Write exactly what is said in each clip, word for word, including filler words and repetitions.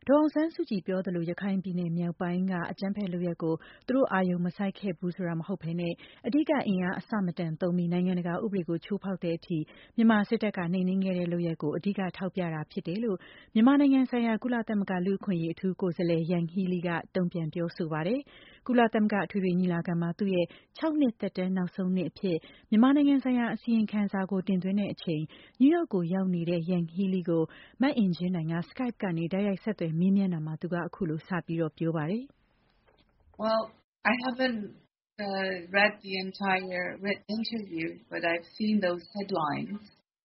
ဒေါ်အောင်ဆန်းစုကြည်ပြောသလိုရခိုင်ပြည်နယ်မြောက်ပိုင်းကအကြမ်းဖက်လုပ်ရပ်ကိုသူတို့အာရုံမစိုက်ခဲ့ဘူးဆိုတာမဟုတ်ဘဲနဲ့အဓိကအင်အားအဆမတန်သုံးပြီးနိုင်ငံတကာဥပဒေကိုချိုးဖောက်တဲ့အထိမြန်မာစစ်တပ်ကနှိမ်နင်းခဲ့တဲ့လုပ်ရပ်ကိုအဓိကထောက်ပြတာဖြစ်တယ်လို့မြန်မာနိုင်ငံဆိုင်ရာကုလသမဂ္ဂလူ့အခွင့်အရေးအထူးကိုယ်စားလှယ်ယန်ဟီးလီကတုံ့ပြန်ပြောဆိုပါတယ်။ကုလသမဂ္ဂအထွေထွေညီလာခံမှာသူ့ရဲ့ခြောက်နှစ်သက်တမ်းနောက်ဆုံးနှစ်အဖြစ်မြန်မာနိုင်ငံဆိုင်ရာအစီရင်ခံစာကိုတင်သွင်းတဲ့အချိန်နယူးယောက်ကိုရောက်နေတဲ့ယန်ဟီးလီကိုမအင်ကြင်းနိုင်က Skype ကနေတိုက်ရိုက်ဆက်သွယ်မေးမြန်းတာမှာသူကအခုလိုစပြီးတော့ပြောပါတယ်။ Well, I haven't uh, read the entire read interview, but I've seen those headlines.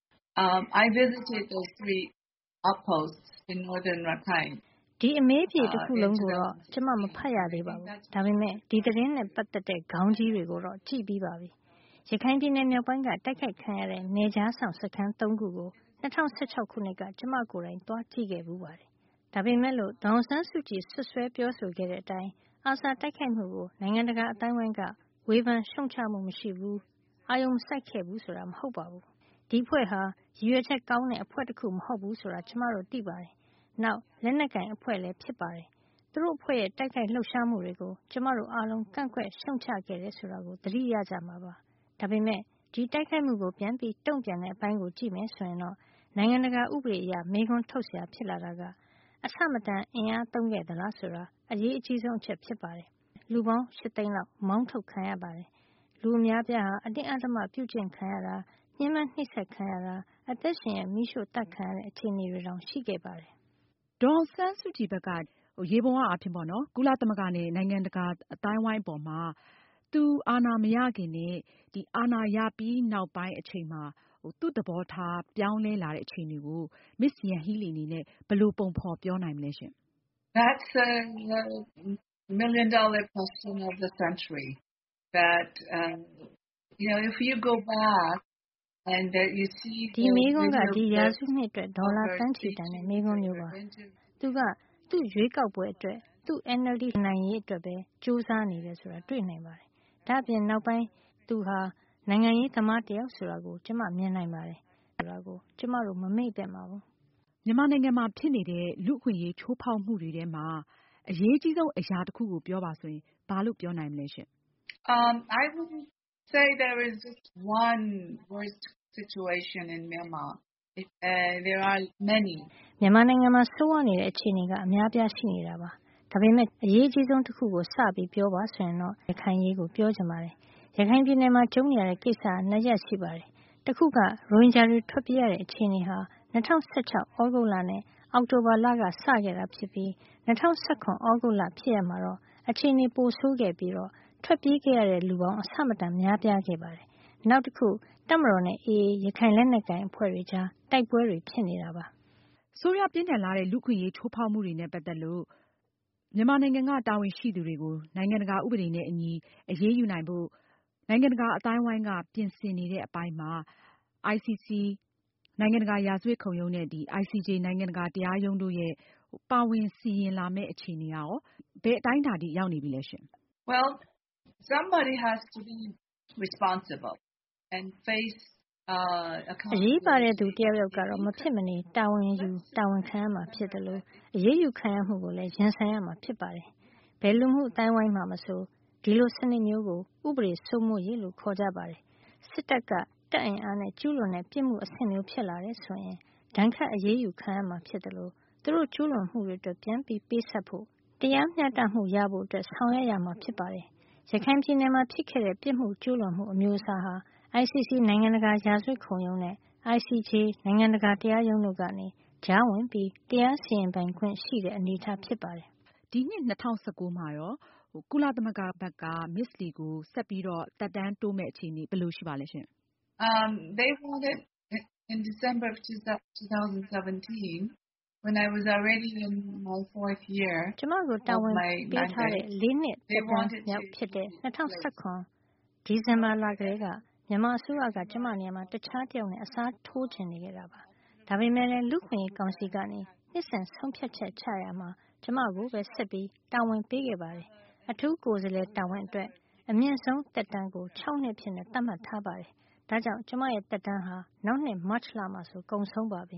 Um, I visited those three outposts in northern Rakhine. ဒီအမေးပြေတစ်ခုလုံးကိုတော့ကျမမဖတ်ရသေးပါဘူး။ဒါပေမဲ့ဒီသတင်းနဲ့ပတ်သက်တဲ့ခေါင်းကြီးတွေကိုတော့ကြည့်ပြီးပါပြီ။ရခိုင်ပြည်နယ်မြောက်ပိုင်းကတိုက်ခိုက်ခံရတဲ့နေကြားဆောင်စခန်းသုံးခုကို၂၀၁၆ခုနှစ်ကကျမကိုယ်တိုင်သွားကြည့်ခဲ့ဘူးပါတယ်။ဒါပေမဲ့လို့ဒေါ်အောင်ဆန်းစုကြည်ဆွဆွဲပြောဆိုခဲ့တဲ့အတိုင်းအာဆာတိုက်ခိုက်မှုကိုနိုင်ငံတကာအတိုင်းအဝိုင်းကဝေဖန်ရှုံချမှုမရှိဘူး။အာယုံစိုက်ခဲ့ဘူးဆိုတာမဟုတ်ပါဘူး။ဒီဖွဲ့ဟာရည်ရွယ်ချက်ကောင်းတဲ့အဖွဲ့တစ်ခုမဟုတ်ဘူးဆိုတာကျမတို့သိပါတယ်။နောက်လက်နက်ကင်အဖွဲ့လည်းဖြစ်ပါတယ်။သူတို့အဖွဲ့ရဲ့တိုက်ခိုက်လှုပ်ရှားမှုတွေကိုကျမတို့အားလုံးကန့်ကွက်ရှုံချခဲ့တယ်ဆိုတာကိုသတိရကြမှာပါ။ဒါပေမဲ့ဒီတိုက်ခိုက်မှုကိုပြန်ပြီးတုံ့ပြန်တဲ့အပိုင်းကိုကြည့်မယ်ဆိုရင်တော့နိုင်ငံတကာဥပဒေအရမေးခွန်းထုတ်เสียဖြစ်လာတာကအဆမတန်အင်အားသုံးခဲ့သလားဆိုတာအရေးအကြီးဆုံးအချက်ဖြစ်ပါတယ်။လူပေါင်း၈သိန်းလောက်မောင်းထုတ်ခံရပါတယ်။လူအများပြားဟာအတင်းအဓမ္မပြုကျင့်ခံရတာညှဉ်းပန်းနှိပ်စက်ခံရတာအသက်ရှင်ရဲ့မိရှို့တတ်ခံရတဲ့အခြေအနေတွေတောင်ရှိခဲ့ပါတယ်။ဒေါ်အောင်ဆန်းစုကြည်ဘက်ကရေပုံအားဖြင့်ပေါ့နော်ကုလသမဂ္ဂနဲ့နိုင်ငံတကာအတိုင်းဝိုင်းပေါ်မှာသူအာဏာမရခင်နဲ့ဒီအာဏာရပြီးနောက်ပိုင်းအချိန်မှာသူ့သဘောထားပြောင်းလဲလာတဲ့အခြေအနေကို Miss Yan Healy အနေနဲ့ဘယ်လိုပုံဖော်ပြောနိုင်မလဲရှင် That's a, a million dollar question of the century. That um, you know, if you go back and that you see ဒီမေးခွန်းကဒီရာစုနှစ်အတွက်ဒေါ်လာတန်းချီတန်တဲ့မေးခွန်းမျိုးပါ။သူကသူ့ရွေးကောက်ပွဲအတွက်သူ့ N L D နိုင်ရေးအတွက်ပဲစူးစမ်းနေတယ်ဆိုတာတွေ့နိုင်ပါတယ်။ဒါ့အပြင်နောက်ပိုင်းသူဟာနိုင်ငံရေးသမားတယောက်ဆိုတာကိုကျမမြင်နိုင်ပါတယ်။ဆိုတာကိုကျမတို့မမေ့သင့်ပါဘူး။မြန်မာနိုင်ငံမှာဖြစ်နေတဲ့လူ့အခွင့်အရေးချိုးဖောက်မှုတွေထဲမှာအရေးကြီးဆုံးအရာတစ်ခုကိုပြောပါဆိုရင်ဘာလို့ပြောနိုင်မလဲရှင် Um, I wouldn't say there is just one worst situation in Myanmar. It, uh, there are many. မြန်မာနိုင်ငံမှာဆိုးဝါးနေတဲ့အခြေအနေကအများပြားရှိနေတာပါ။ဒါပေမဲ့အရေးကြီးဆုံးတစ်ခုကိုစပြီးပြောပါဆိုရင်တော့ရခိုင်ရေးကိုပြောချင်ပါတယ်။ရခိုင်ပြည်နယ်မှာကျုံရတဲ့ကိစ္စနှစ်ရပ်ရှိပါတယ်။တစ်ခုကရိုဟင်ဂျာတွေထွက်ပြေးရတဲ့အခြေအနေဟာ၂၀၁၆ဩဂုတ်လနဲ့အောက်တိုဘာလကစခဲ့တာဖြစ်ပြီး၂၀၁၇ဩဂုတ်လဖြစ်ရမှာတော့အခြေအနေပိုဆိုးခဲ့ပြီးတော့ထွက်ပြေးခဲ့ရတဲ့လူပေါင်းအဆမတန်များပြားခဲ့ပါတယ်။နောက်တစ်ခုတပ်မတော်နဲ့ အေအေ ရခိုင်လက်နက်ကိုင်အဖွဲ့တွေကြားတိုက်ပွဲတွေဖြစ်နေတာပါ။ဆိုးရွားပြင်းထန်လာတဲ့လူ့အခွင့်အရေးချိုးဖောက်မှုတွေနဲ့ပတ်သက်လို့မြန်မာနိုင်ငံကတာဝန်ရှိသူတွေကိုနိုင်ငံတကာဥပဒေနဲ့အညီအရေးယူနိုင်ဖို့နိုင်ငံတကာအတိုင်းဝိုင်းကပြင်ဆင်နေတဲ့အပိုင်းမှာ I C C နိုင်ငံတကာရာဇဝတ်ခုံရုံးနဲ့ဒီ I C J နိုင်ငံတကာတရားရုံးတို့ရဲ့ပါဝင်စီရင်လာမယ့်အခြေအနေရောဘယ်အတိုင်းအတာထိရောက်နေပြီလဲရှင် Well, somebody has to be responsible and face uh, အရေးပါတဲ့သူတယောက်ယောက်ကတော့မဖြစ်မနေတာဝန်ယူတာဝန်ခံရမှာဖြစ်တယ်လို့အရေးယူခံရမှုကိုလည်းရင်ဆိုင်ရမှာဖြစ်ပါတယ်။ဘယ်လူမှုအတိုင်းဝိုင်းမှာမဆိုဒီလိုစနစ်မျိုးကိုဥပဒေစိုးမိုးရေးလို့ခေါ်ကြပါတယ်။စစ်တပ်ကတပ်အင်အားနဲ့ကျူးလွန်တဲ့ပြစ်မှုအဆင့်မျိုးဖြစ်လာတဲ့ဆိုရင်ဒဏ်ခတ်အရေးယူခံရမှာဖြစ်တယ်လို့သူတို့ကျူးလွန်မှုတွေအတွက်ပြန်ပြီးပေးဆက်ဖို့တရားမျှတမှုရဖို့အတွက်ဆောင်ရွက်ရမှာဖြစ်ပါတယ်။ရခိုင်ပြည်နယ်မှာဖြစ်ခဲ့တဲ့ပြစ်မှုကျူးလွန်မှုအမျိုးအစားဟာ I C C နိုင်ငံတကာရာဇဝတ်ခုံရုံးနဲ့ I C J နိုင်ငံတကာတရားရုံးတို့ကနေကြားဝင်ပြီးတရားစီရင်ပိုင်ခွင့်ရှိတဲ့အနေအထားဖြစ်ပါတယ်။ဒီနှစ်၂၀၁၉မှာရောကုလသမဂ္ဂဘက်က Miss Lee ကိုဆက်ပြီးတော့တက်တန်းတိုးမဲ့အခြေအနေဘယ်လိုရှိပါလဲရှင် Um, they wanted in December of twenty seventeen when I was already in my fourth year. ကျမကိုတာဝန်ပေးထားတဲ့လေးနှစ်တက်တန်းမြောက်ဖြစ်တဲ့၂၀၁၇ဒီဇင်ဘာလကလေးကမြန်မာအစိုးရကကျမနေရာမှာတခြားတယောက်နဲ့အစားထိုးချင်နေခဲ့တာပါ။ဒါပေမဲ့လည်းလူ့ခွင့်ရေးကောင်စီကနေနှစ်စဉ်ဆုံးဖြတ်ချက်ချရမှာကျမကိုပဲဆက်ပြီးတာဝန်ပေးခဲ့ပါတယ်။အထူးကိုယ်စားလှယ်တာဝန်အတွက်အမြင့်ဆုံးတက်တန်းကို၆နှစ်ဖြစ်နေသတ်မှတ်ထားပါတယ်။ဒါကြောင့်ကျမရဲ့တက်တန်းဟာနောက်နှစ်မတ်လမှာဆိုကုန်ဆုံးပါပြီ။ ၂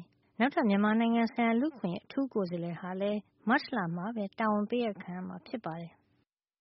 နောက်ထပ်မြန်မာနိုင်ငံဆိုင်ရာလူ့အခွင့်အရေးအထူးကိုယ်စားလှယ်ဟာလည်းမတ်လမှာပဲတာဝန်ပေးအပ်ခံရမှာဖြစ်ပါတယ်